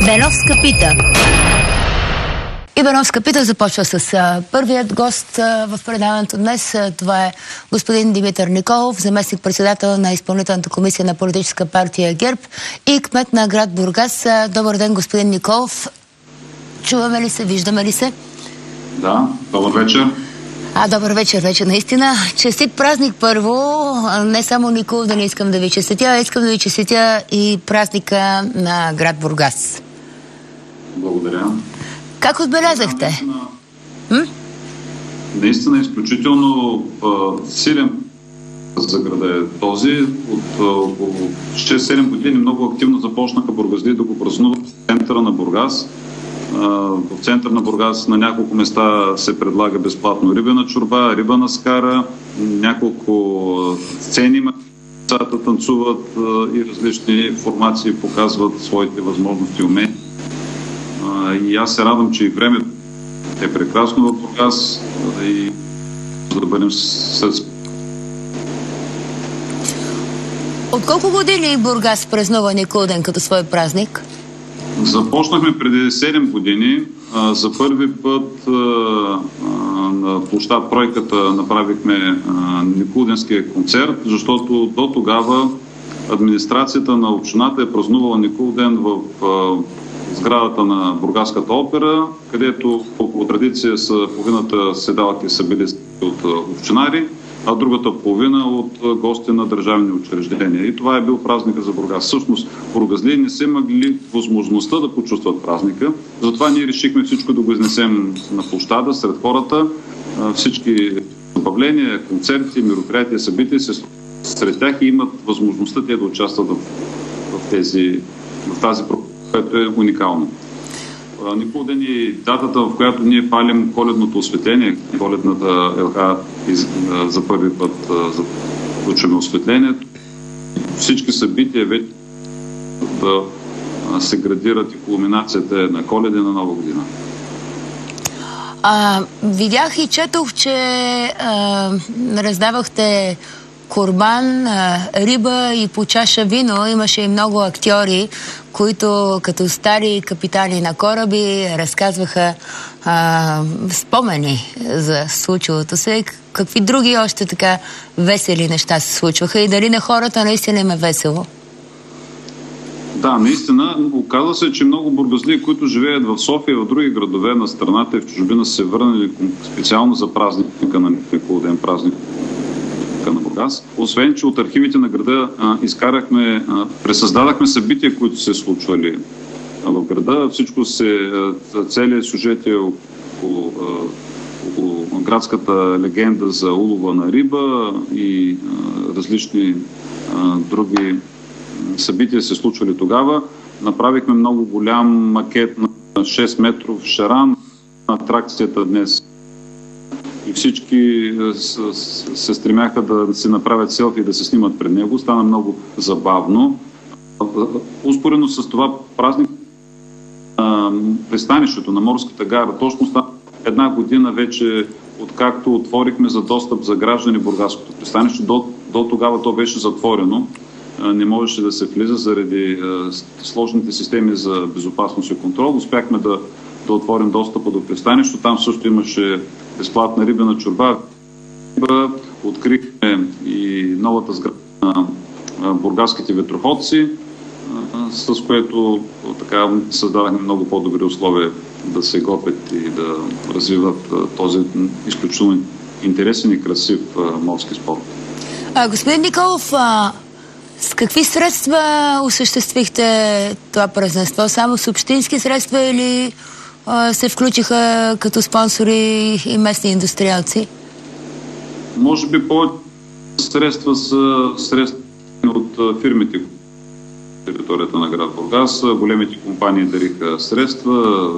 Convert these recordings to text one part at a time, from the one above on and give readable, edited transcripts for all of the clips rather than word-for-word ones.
Беновска пита. И Беновска пита започва с първият гост в предаването днес. Това е господин Димитър Николов, заместник-председател на изпълнителната комисия на политическа партия ГЕРБ и кмет на град Бургас. Добър ден, господин Николов. Чуваме ли се, виждаме ли се? Да, добър вечер. Добър вечер вече, наистина. Честит празник първо. Не само Николов да не искам да ви честитя, искам да ви честитя и празника на град Бургас. Благодаря. Как отбелязахте? Наистина изключително силен за града е този. От около 6-7 години много активно започнаха бургазли да го празнуват в центъра на Бургас. В център на Бургас на няколко места се предлага безплатно рибена чорба, риба на скара, няколко сцени децата танцуват и различни формации показват своите възможности и умения. И аз се радвам, че и времето е прекрасно в Бургас и да бъдем с... От колко години Бургас празнува Никулден като свой празник? Започнахме преди 7 години. За първи път на площад Тройката направихме Никулденския концерт, защото до тогава администрацията на общината е празнувала Никулден в сградата на Бургаската опера, където около традиция са половината седалки са били от общинари, а другата половина от гости на държавни учреждения. И това е бил празника за Бургас. Всъщност, бургазли не са имали възможността да почувстват празника. Затова ние решихме всичко да го изнесем на площада, сред хората. Всички забавления, концерти, мероприятия, събития сред тях и имат възможността те да участват в тази програма, което е уникално. Никулден е датата, в която ние палим коледното осветление, коледната ЛХ за първи път включваме осветлението. Всички събития вече да се градират и кулминацията е на Коледа и на Нова година. Видях и четох, че раздавахте курбан, риба и по чаша вино. Имаше и много актьори, които като стари капитани на кораби разказваха спомени за случилото се. Какви други още така весели неща се случваха и дали на хората наистина им е весело? Да, наистина. Оказва се, че много бургазли, които живеят в София и в други градове на страната и в чужбина, са се върнали специално за празника на Никулден, празник на Бургас. Освен, че от архивите на града пресъздадахме събития, които се случвали в града. Всичко целият сюжет е около градската легенда за улова на риба и различни други събития се случвали тогава. Направихме много голям макет на 6 метров шаран на атракцията днес. И всички се стремяха да си направят селфи и да се снимат пред него. Стана много забавно. Успоредно с това празник пристанището на морската гара точно стана една година вече, откакто отворихме за достъп за граждани Бургаското пристанище. До тогава то беше затворено. Не можеше да се влиза заради сложните системи за безопасност и контрол. Успяхме да отворим достъпа до пристанището. Там също имаше безплатна рибена чорба. Открихме и новата сграда на бургаските ветроходци, с което така създадахме много по-добри условия да се готвят и да развиват този изключително интересен и красив морски спорт. Господин Николов, с какви средства осъществихте това празненство? Само с общински средства или се включиха като спонсори и местни индустриалци? Може би повече средства са средства от фирмите в територията на град Бургас. Големите компании дариха средства.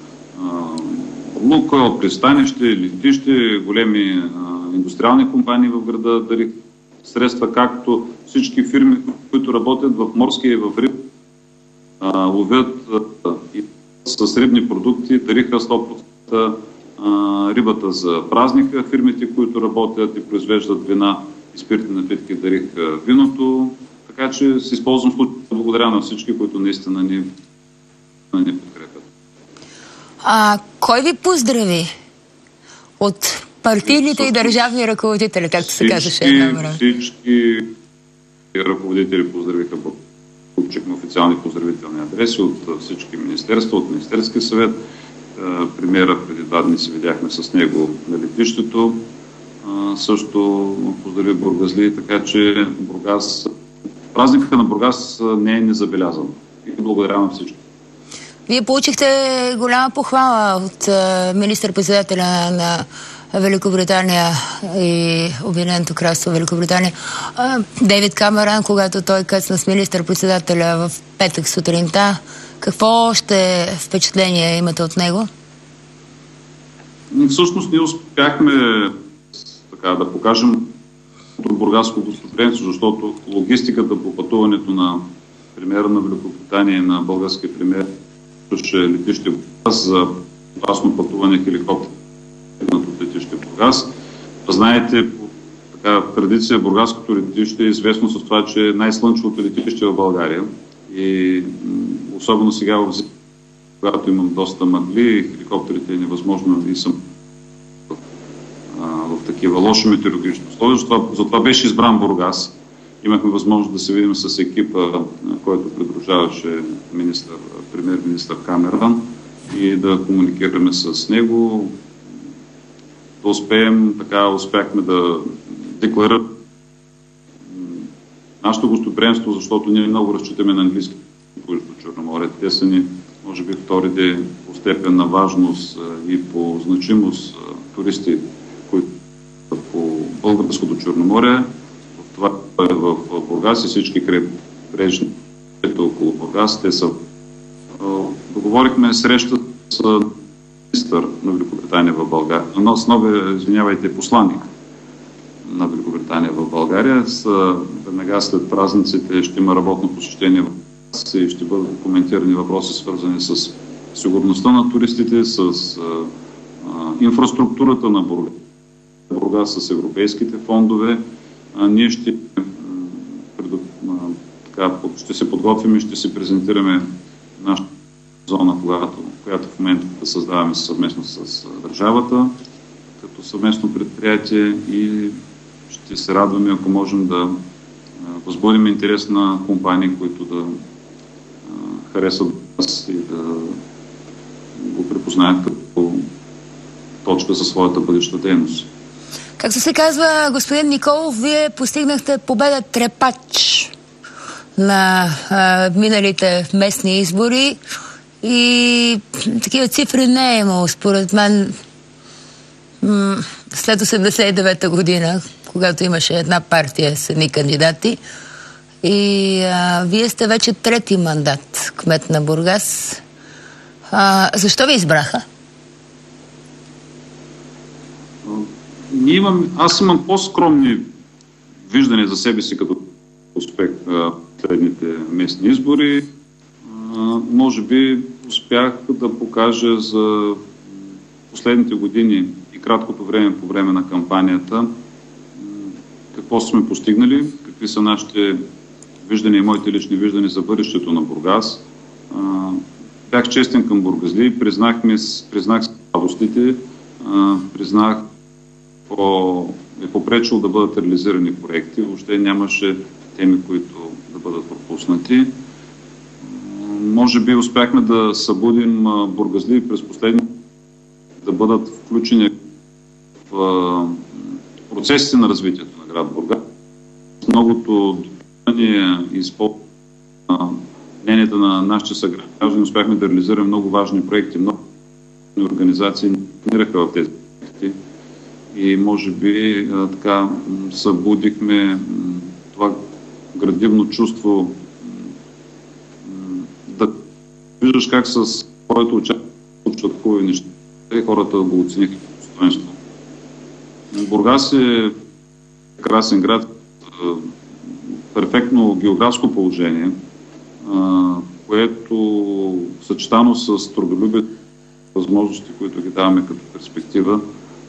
Лукойл, пристанище, летище, големи индустриални компании в града дариха средства, както всички фирми, които работят в морския и в риб, ловят и с рибни продукти, дариха 100% рибата за празника. Фирмите, които работят и произвеждат вина и спиртни напитки, дариха виното. Така че се използвам случай да благодаря на всички, които наистина ни ни подкрепят. Кой ви поздрави от партийните и държавни ръководители, както се казваше едно време? Всички ръководители поздравиха. Получихме официални поздравителни адреси от всички министерства, от Министерския съвет. Премиера преди 2 дни се видяхме с него на летището. Също поздрави бургазли, така че празникът на Бургас не е незабелязан. И благодаря на всички. Вие получихте голяма похвала от министър-председателя на Великобритания и Обединеното кралство Великобритания Дейвид Камерън, когато той късна с министър-председателя в петък сутринта. Какво още впечатление имате от него? Всъщност ние успяхме да покажем бургаско гостоприемство, защото логистиката по пътуването на премиера на Великобритания и на българския премиер летище Бургас за опасно пътуване хеликоптер от летище Бургас. Знаете, по традиция бургаското летище е известно с това, че е най-слънчевото летище в България. И особено сега, когато имам доста мъгли, хеликоптерите е невъзможно и съм в такива лоши метеорологични условия. Затова беше избран Бургас. Имахме възможност да се видим с екипа, който придружаваше премиер-министър Камерън и да комуникираме с него. Да успяхме да декларираме нашето гостоприемство, защото ние много разчитаме на английски по Черноморие. Те са ни, може би, вторите по степен на важност и по значимост туристи, които по българското Черноморие. Това е в Бургас и всички крайбрежни около Бургас. Те са. Договорихме среща с министър на Великобритания в България, посланник на Великобритания в България. Веднага след празниците ще има работно посещение в Бургас и ще бъдат коментирани въпроси, свързани с сигурността на туристите, с инфраструктурата на Бургас, с европейските фондове. Ние ще се подготвим и ще се презентираме нашата зона, която в момента създаваме съвместно с държавата, като съвместно предприятие, и ще се радваме, ако можем да възбудим интерес на компании, които да харесват нас и да го припознаят като точка за своята бъдеща дейност. Както се казва, господин Николов, вие постигнахте победа трепач на миналите местни избори и такива цифри не е имало, според мен, след 89-та година, когато имаше една партия с едни кандидати. И вие сте вече 3-ти мандат кмет на Бургас. Защо ви избраха? Аз имам по-скромни виждания за себе си като успех в следните местни избори. Може би успях да покажа за последните години и краткото време по време на кампанията какво сме постигнали, какви са нашите виждания и моите лични виждания за бъдещето на Бургас. Бях честен към бургазли, признах слабостите, признах е попречило да бъдат реализирани проекти. Въобще нямаше теми, които да бъдат пропуснати. Може би успяхме да събудим бургазли през последните да бъдат включени в процесите на развитието на град Бургас. Многото допълнение и мненията на нашите съграждани успяхме да реализираме много важни проекти. Много организации намираха в тези проекти и може би така събудихме това градивно чувство да виждаш как с твоето участие случват хубави неща и хората го оцениха като достоинство. Бургас е красен град, перфектно географско положение, което съчетано с трудолюбието, възможности, които ги даваме като перспектива,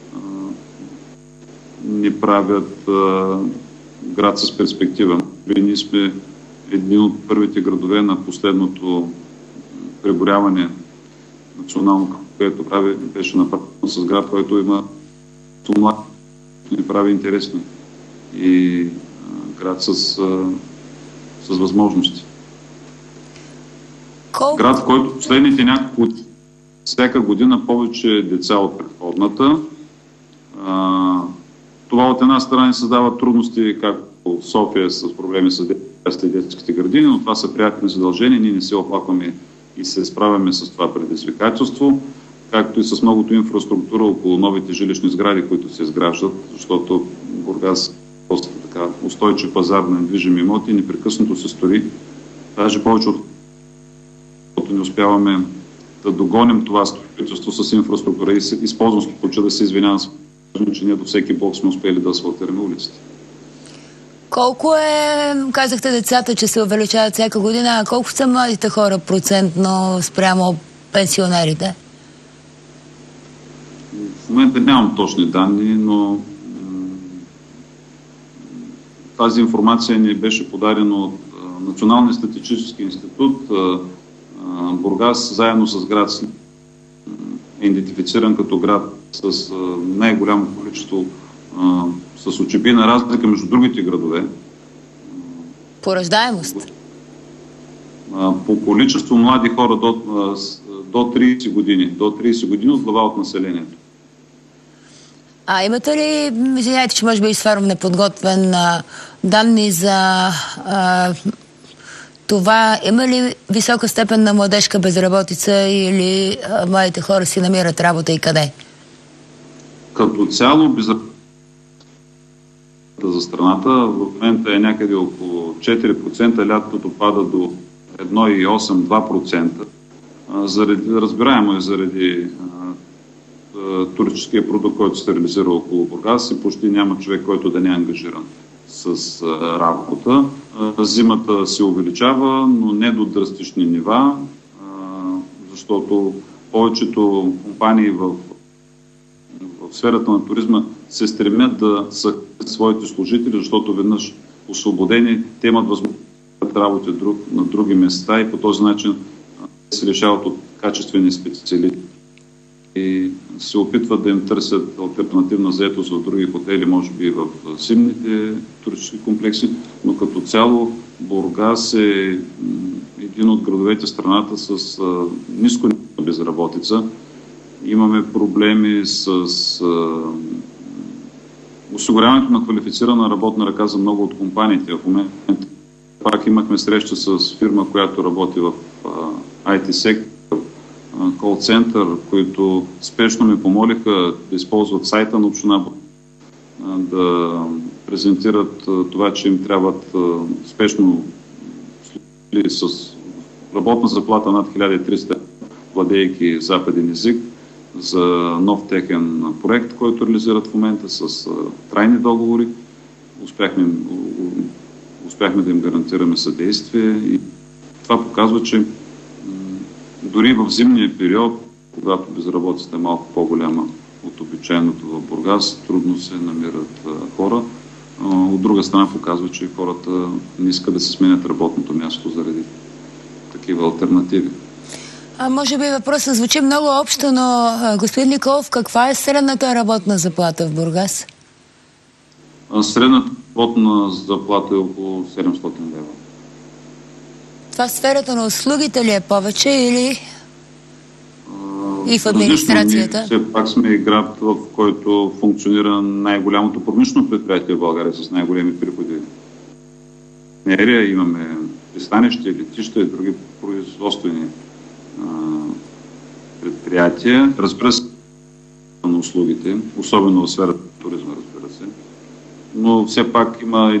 ни правят град с перспектива. Ние сме един от първите градове на последното преброяване национално, което беше направено с град, който има млад, ни прави интересни и град с възможности. Град, в който последните няколко всяка година повече деца от предходната. Това от една страна създава трудности, както в София с проблеми с детските градини, но това са приятели задължения. Ние не се оплакваме и се справяме с това предизвикателство, както и с многото инфраструктура около новите жилищни сгради, които се изграждат, защото Бургас е доста така устойчив пазар на недвижими имоти и непрекъснато се стори. Даже повече от не успяваме да догоним това строителство с инфраструктура и използвам случая да се извинявам, че ние до всеки блок сме успели да асфалтираме улиците. Колко казахте децата, че се увеличават всяка година, а колко са младите хора процентно спрямо пенсионерите? В момента нямам точни данни, но тази информация ни беше подадена от Националния статистически институт. Бургас, заедно с град Сливен, е идентифициран като град с най-голямо количество с очебийна разлика между другите градове. По раждаемост? По количество млади хора до 30 години. До 30 години от глава от населението. Имате ли, извиняйте, че може би изфарвам неподготвен данни за това, има ли висока степен на младежка безработица или младите хора си намират работа и къде? Като цяло безработица за страната в момента е някъде около 4%, лятото пада до 1,8-2%. Разбираемо е заради туристическия продукт, който се реализира около Бургас и почти няма човек, който да не е ангажиран с работа. Зимата се увеличава, но не до драстични нива, защото повечето компании в сферата на туризма се стремят да съхранят своите служители, защото веднъж освободени, те имат възможност да работят на други места и по този начин се лишават от качествени специалисти и се опитват да им търсят алтернативна заетост в други хотели, може би в зимните туристически комплекси, но като цяло Бургас е един от градовете в страната с ниско ниво на безработица. Имаме проблеми с осигуряването на квалифицирана работна ръка за много от компаниите. В момента пак имахме среща с фирма, която работи в IT сектор, кол-център, които спешно ми помолиха да използват сайта на община, да презентират това, че им трябват спешно служители с работна заплата над 1300, владейки западен език, за нов техен проект, който реализират в момента с трайни договори. Успяхме да им гарантираме съдействие и това показва, че дори в зимния период, когато безработицата е малко по-голяма от обичайното в Бургас, трудно се намират хора. От друга страна показва, че хората не искат да се сменят работното място заради такива алтернативи. Може би въпросът звучи много общо, но господин Николов, каква е средната работна заплата в Бургас? Средната работна заплата е около 700 лева. Това в сферата на услугите ли е повече или и в администрацията? Ние все пак сме и град, в който функционира най-голямото промишлено предприятие в България с най-големи приходи. Имаме пристанище, летища и други производствени предприятия. Разбира се, на услугите, особено в сферата на туризма, разбира се. Но все пак има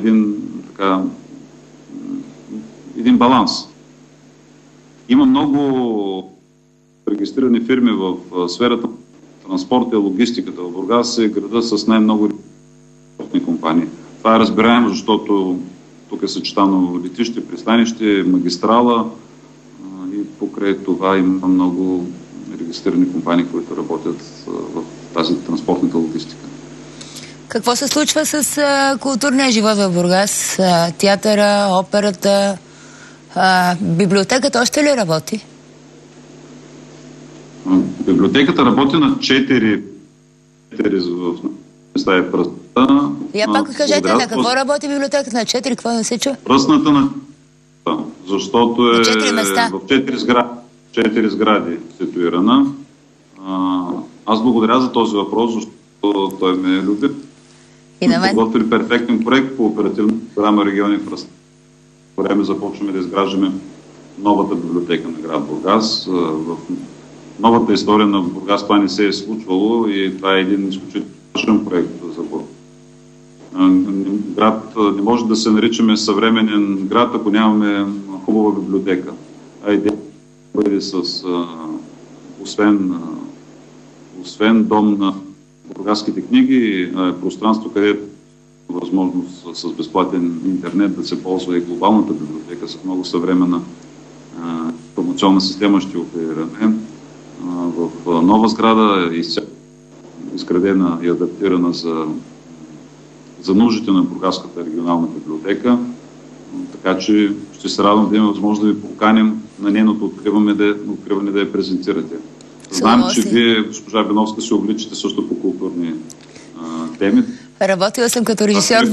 един баланс. Има много регистрирани фирми в сферата на транспорта и логистиката. В Бургас е града с най-много компании. Това е разбираемо, защото тук е съчетано летище, пристанище, магистрала и покрай това има много регистрирани компании, които работят в тази транспортната логистика. Какво се случва с културния живот в Бургас? Театъра, операта, библиотеката още ли работи? Библиотеката работи на 4 в места е пръсната. Пак кажете, на какво работи библиотеката? На 4, какво не се чу? Пръсната на защото е 4 места. В 4 сгради ситуирана. Аз благодаря за този въпрос, защото той ме е любил. И на мен. Подготвили перфектен проект по оперативна програма Региони в растеж. По време започваме да изграждаме новата библиотека на град Бургас. В новата история на Бургас това не се е случвало и това е един изключително важен проект за Бургас. Град не може да се наричаме съвременен град, ако нямаме хубава библиотека. Идея да бъде с освен дом на бургаските книги, пространство, където е възможност с безплатен интернет да се ползва и глобалната библиотека с много съвременна информационна система ще оперираме. В нова сграда, изградена и адаптирана за нуждите на Бургаската регионална библиотека. Така че ще се радвам да имаме възможност да ви поканим на нейното откриване да я презентирате. Знам, че вие, госпожа Беновска, се обличате също по културни теми. Работила съм като режисьор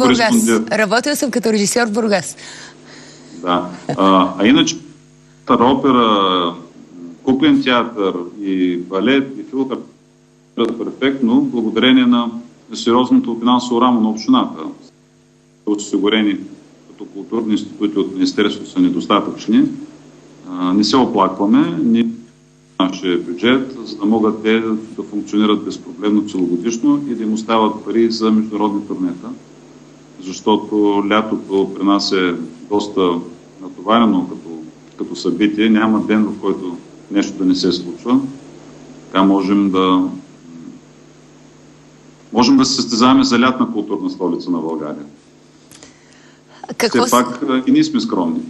в Бургас. Да. Иначе опера, куклен театър и балет и филхармония перфектно, благодарение на сериозното финансово рамо на общината. Осигурени като културни институти от Министерството са недостатъчни. Не се оплакваме, ние нашия бюджет, за да могат те да функционират безпроблемно целогодишно и да им остават пари за международни турнета, защото лятото при нас е доста натоварено като събитие. Няма ден, в който нещо да не се случва. Така можем да се състезаваме за лятна културна столица на България. Все пак и ние сме скромни.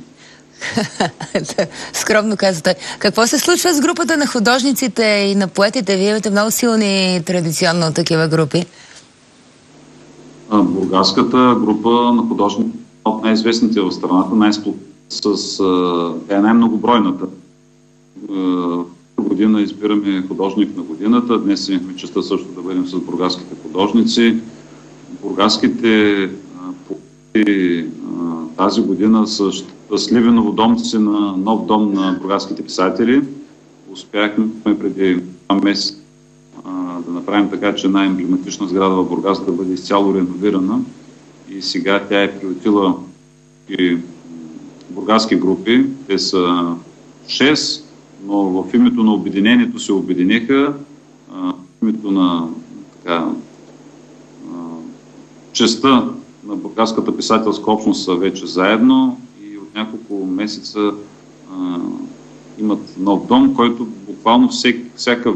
Скромно каза той. Какво се случва с групата на художниците и на поетите? Вие имате много силни традиционно такива групи. Бургаската група на художниците е от най-известните в страната, е най-многобройната. Година избираме художник на годината. Днес имахме честта също да бъдем с бургаските художници. Бургаските поети тази година са щастливи новодомци на нов дом на бургаските писатели. Успяхме преди 2 месеца да направим така, че най-емблематична сграда в Бургас да бъде изцяло реновирана и сега тя е приютила и бургаски групи. Те са 6, но в името на обединението се обединиха. В името на честта на бургаската писателска общност са вече заедно и от няколко месеца имат нов дом, който буквално всяка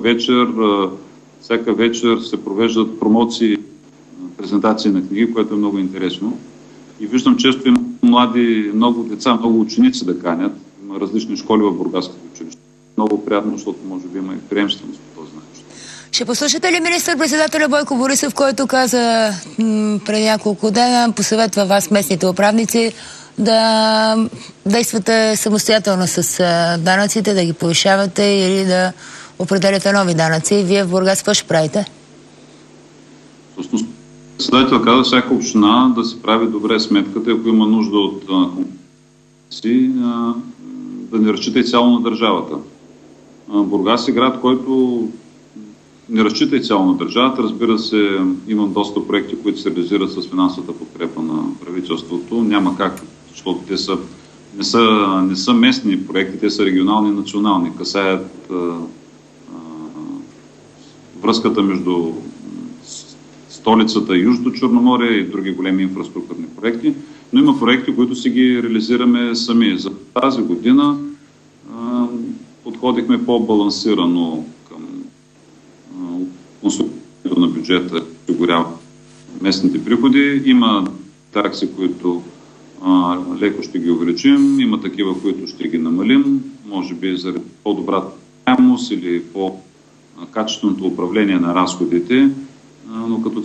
вечер се провеждат промоции, презентации на книги, което е много интересно. И виждам често и много деца, много ученици да канят. Има различни школи в бургаското училище. Много приятно, защото може би има и приемственост по този начин. Ще послушате ли министър-председателя Бойко Борисов, който каза преди няколко дена, посъветва вас, местните управници, да действате самостоятелно с данъците, да ги повишавате или да определяте нови данъци? Вие в Бургас какво ще правите? Всъщност, председател каза всяка община да си прави добре сметката, ако има нужда от компенсации, да не разчита и цяло на държавата. Бургас е град, който не разчита и цяло на държавата. Разбира се, имам доста проекти, които се реализират с финансовата подкрепа на правителството. Няма как, защото те не са местни проекти, те са регионални и национални. Касаят връзката между столицата и Южното Черноморие и други големи инфраструктурни проекти, но има проекти, които си ги реализираме сами. За тази година подходихме по-балансирано към консолидирането на бюджета, осигурява местните приходи. Има такси, които леко ще ги увеличим, има такива, които ще ги намалим, може би заради по-добрата приемност или по-качественото управление на разходите, но като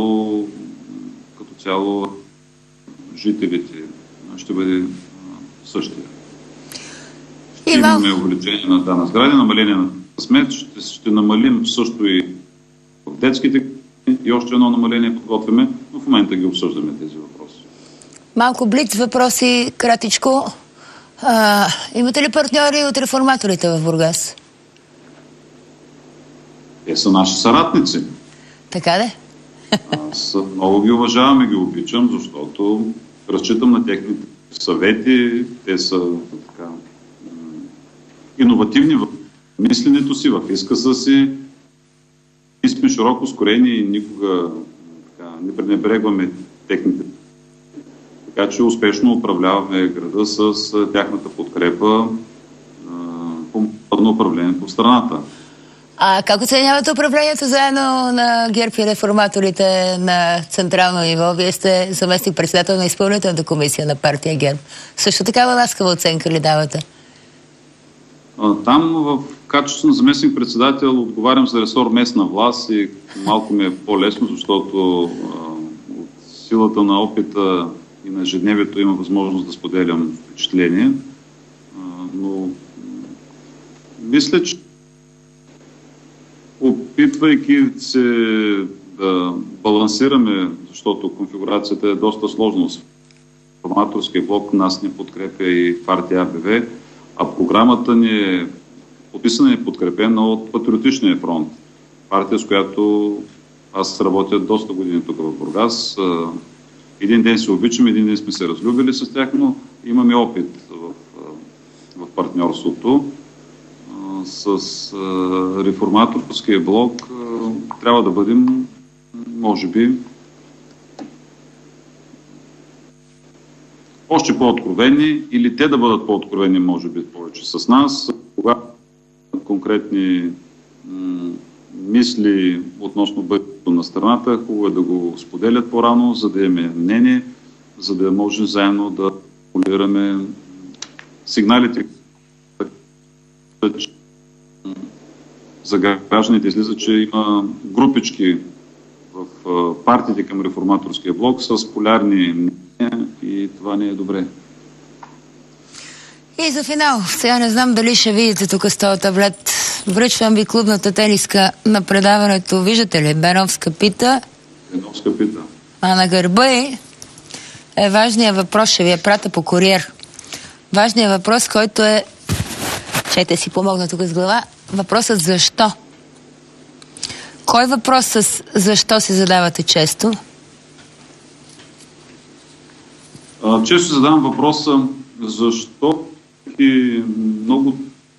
цяло жителите ще бъде същия. Ще имаме увеличение на данък сгради, намаление на смет. Ще намалим също и в детските и още едно намаление подготвяме, но в момента ги обсъждаме тези въпроси. Малко блиц въпроси, кратичко. Имате ли партньори от реформаторите в Бургас? Те са наши съратници. Така де? Аз много ги уважавам и ги обичам, защото разчитам на техните съвети. Те са така иновативни в мисленето си, в изказа си. Ние сме широко скорени и никога така, не пренебрегваме техните. Така че успешно управляваме града с тяхната подкрепа по управлението в страната. А как оценявате управлението заедно на ГЕРБ и реформаторите на централно ниво? Вие сте заместник-председател на изпълнителната комисия на партия ГЕРБ. Също такава ласкава оценка ли давате? Там в качеството на заместник-председател отговарям за ресор местна власт и малко ми е по-лесно, защото от силата на опита и на ежедневието има възможност да споделям впечатление. Но мисля, че опитвайки се да балансираме, защото конфигурацията е доста сложна. Реформаторския блок нас не подкрепя и партия АБВ, а програмата ни е подписана и подкрепена от Патриотичния фронт. Партия, с която аз работя доста години тук в Бургас. Един ден се обичаме, един ден сме се разлюбили с тях, но имаме опит в партньорството. С реформаторския блок трябва да бъдем, може би, още по-откровени или те да бъдат по-откровени, може би, повече с нас. Когато конкретни мисли относно бъдещето на страната, хубаво е да го споделят по-рано, за да имаме мнение, за да можем заедно да регулираме сигналите. За гражданите излиза, че има групички в партиите към реформаторския блок с полярни мнения и това не е добре. И за финал, сега не знам дали ще видите тук с този таблет. Връчвам ви клубната тениска на предаването. Виждате ли? Беновска пита. Беновска пита. А на гърба е важният въпрос, ще ви я пратя по куриер. Важният въпрос, който е, чете си помогна тук с глава, въпросът защо. Кой въпрос с защо си задавате често? Често задавам въпроса защо и много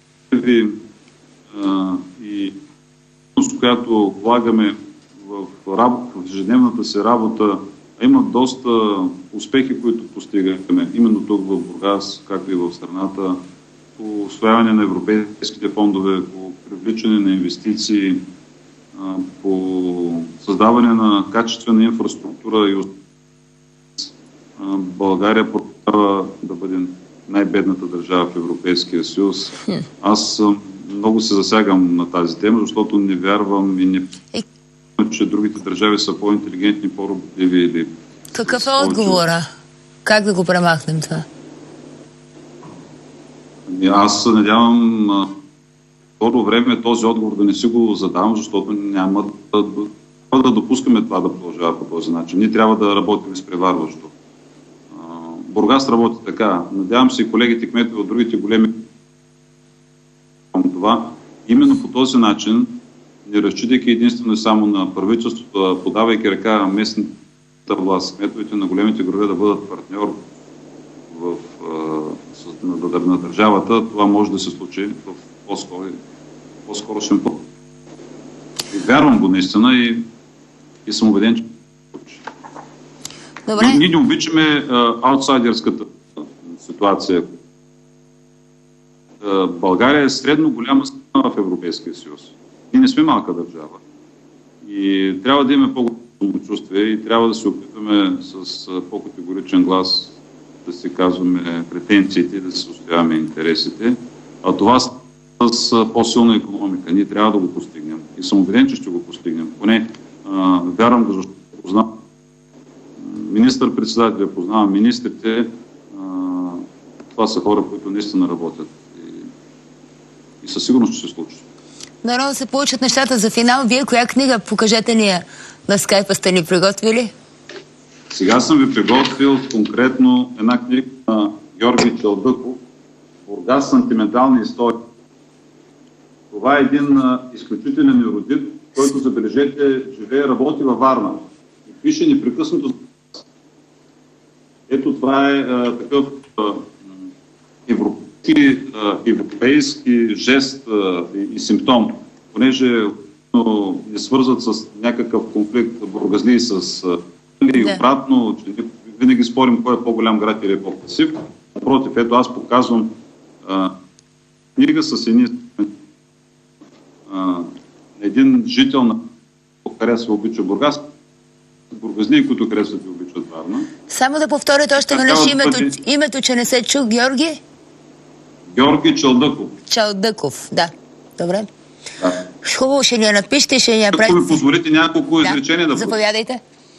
и с която влагаме в ежедневната си работа, има доста успехи, които постигаме именно тук в Бургас, както и в страната, по усвояване на европейските фондове, по привличане на инвестиции, по създаване на качествена инфраструктура и България продължава да бъде най-бедната държава в Европейския съюз. Аз много се засягам на тази тема, защото не вярвам и не че другите държави са по-интелигентни, по-работливи или... Какъв е отговора? Как да го премахнем това? Аз се надявам скоро време този отговор да не си го задавам, защото няма да допускаме това да продължава по този начин. Ние трябва да работим изпреварващо. Бургас работи така. Надявам се и колегите кметове от другите големи това. Именно по този начин, не разчитайки единствено и само на правителството, подавайки ръка местната власт, кметовете на големите градове да бъдат партньор на държавата, това може да се случи в по-скорошен път. И вярвам го наистина и съм убеден, че ще се случи. Добре. Ние не обичаме аутсайдерската ситуация. България е средно голяма страна в Европейския съюз. Ние не сме малка държава. И трябва да имаме по-голямо самочувствие и трябва да се опитваме с по-категоричен глас да си казваме претенциите и да си устояваме интересите. А това с по-силна икономика. Ние трябва да го постигнем. И съм убеден, че ще го постигнем. Поне вярвам го, защото познавам министър-председателя, познавам министрите. Това са хора, които наистина работят. И със сигурност ще се случи. Наравно се получат нещата за финал. Вие коя книга, покажете ни я на скайпа, сте ни приготвили? Сега съм ви приготвил конкретно една книга на Георги Чалдъков, "Бургас. Сантиментални истории". Това е един изключителен ерудит, който, забележете, живее, работи във Варна и пише непрекъснато. Ето това е такъв европейски жест и симптом, понеже не свързват с някакъв конфликт бургазлии с и обратно, че винаги спорим кой е по-голям град или е по-красив. Напротив, ето аз показвам книга с един жител на харесва, обича Бургас, бургазлии, които харесват и обичат Варна. Само да повторите още веднъж името, че не се чу. Георги? Георги Чалдъков. Чалдъков, да. Добре. Да. Хубаво, ще ни я напишете, ще ни я правите. Ако ми позволите няколко изречения да... Заповядайте.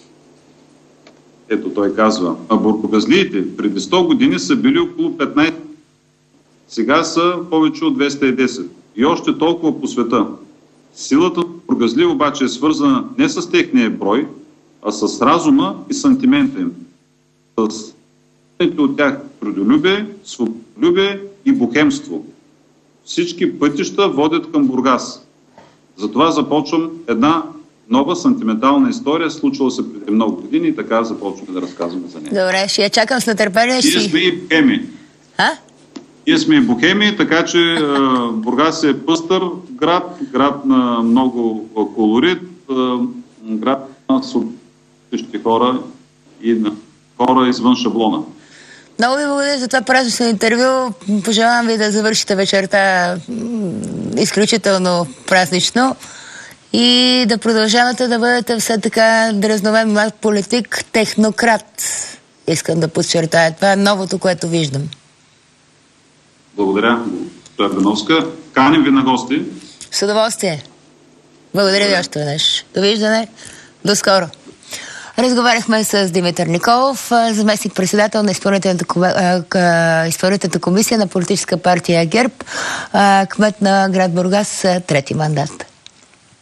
Ето той казва: бургазлиите преди 100 години са били около 15, сега са повече от 210 и още толкова по света. Силата на бургазли обаче е свързана не с техния брой, а с разума и сантимента им. С от тях трудолюбие, свободолюбие и бухемство. Всички пътища водят към Бургас. Затова започвам една нова сантиментална история, случила се преди много години и така започваме да разказваме за нея. Добре, ще я чакам с нетърпение. Ние сме и бухеми. Ние сме и бухеми, така че Бургас е пъстър град на много колорит, град на всички хора и на хора извън шаблона. Много ви благодаря за това празнично интервю. Пожелавам ви да завършите вечерта изключително празнично и да продължавате да бъдете все така дразновен млад политик, технократ. Искам да подчертая. Това е новото, което виждам. Благодаря, госпожа Беновска. Каним ви на гости. С удоволствие. Благодаря ви още веднъж. Довиждане. До скоро. Разговаряхме с Димитър Николов, заместник-председател на изпълнителната комисия на политическа партия ГЕРБ, кмет на град Бургас, трети мандат.